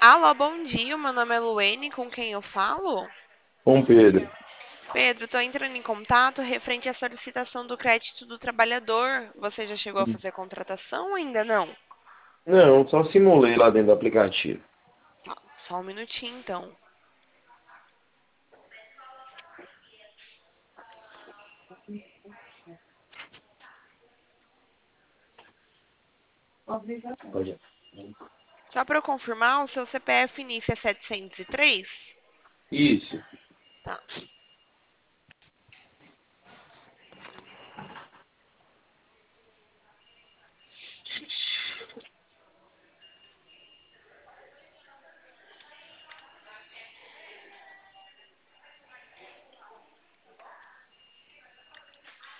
Alô, bom dia. Meu nome é Luene, com quem eu falo? Com Pedro. Pedro, estou entrando em contato referente à solicitação do crédito do trabalhador. Você já chegou a fazer a contratação ou ainda não? Não, só simulei lá dentro do aplicativo. Tá, só um minutinho então. Pode. Só para eu confirmar, o seu CPF início é 703? Isso. Tá.